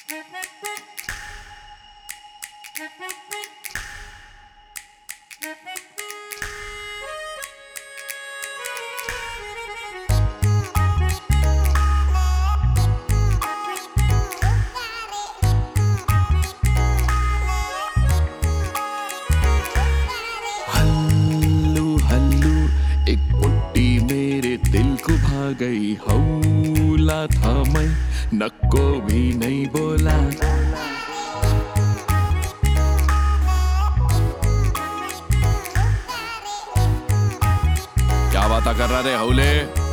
गई हौला था मैं नको भी नहीं बोला। क्या बात कर रहा रे हौले?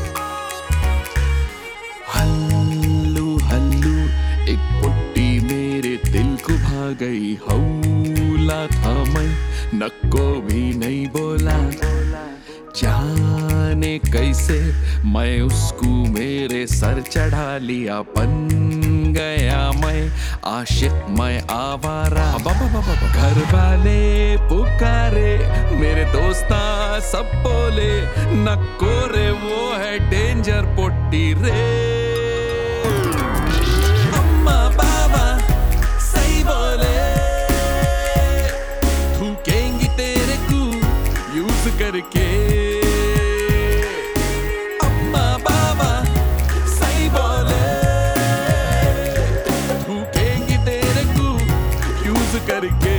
हल्लू हल्लू एक पुट्टी मेरे दिल को भा गई हौला था मैं नको भी नहीं बोला। जाने कैसे मैं उसको मेरे सर चढ़ा लिया, बन गया मैं आशिक मैं आवारा। घर वाले पुकारे मेरे दोस्ता सब बोले नको रे वो है डेंजर पोटी रे। अम्मा बाबा सही बोले थूकेंगी तेरे को यूज करके। करके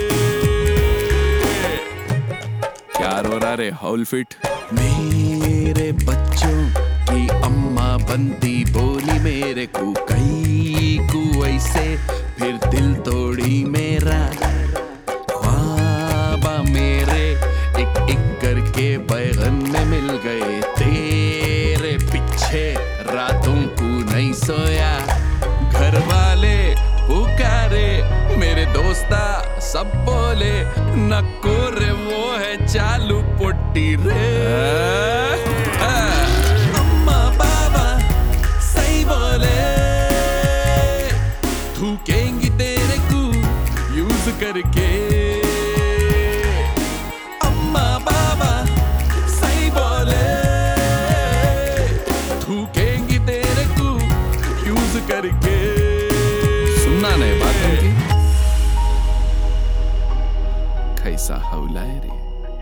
क्या रो रहा रे हॉल फिट? मेरे बच्चों की अम्मा बनती बोली मेरे को कहीं को ऐसे, फिर दिल तोड़ी मेरा। ख्वाबा मेरे एक एक करके बैगन में मिल गए, तेरे पीछे रातों को नहीं सोया। घर वाले पुकारे मेरे दोस्ता सब बोले नको रे वो है चालू पोटी रे। अम्मा बाबा सही बोले थूकेंगी तेरे को यूज करके। अम्मा बाबा सही बोले थूकेंगी तेरे को यूज करके। सुनना नहीं बात उनकी? कैसा हौला है रे?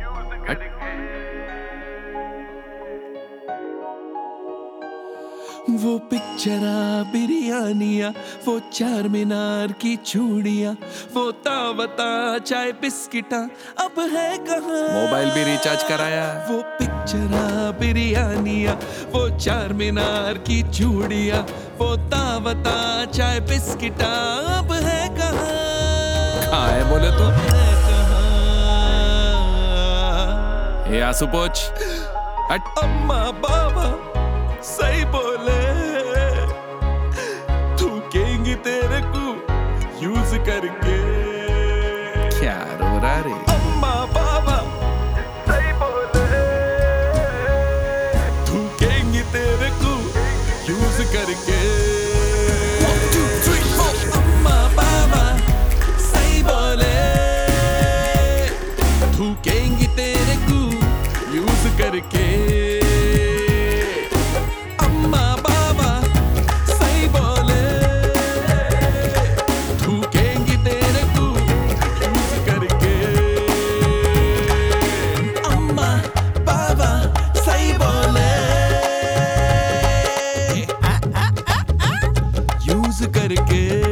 वो पिक्चरा बिरयानिया, वो चार मीनार की चूड़ियां, वो तावता चाय बिस्किटा अब है कहाँ? मोबाइल भी रिचार्ज कराया। वो पिक्चरा बिरयानिया, वो चार मीनार की चूड़ियां, वो तावता चाय बिस्किटा अब है कहाँ? कहाँ है बोले तो? ये आंसू पोछ हट। अम्मा बाबा सही बोले थूकेंगी तेरे को यूज करके। क्या रो रहा रे? अम्मा बाबा सही बोले थूकेंगी तेरे को यूज करके। 1 2 3 4 अम्मा बाबा सही बोले थूकेंगी तेरे को यूज करके। अम्मा बाबा सही बोले थूकेंगी तेरे को यूज करके। अम्मा बाबा सही बोले यूज करके।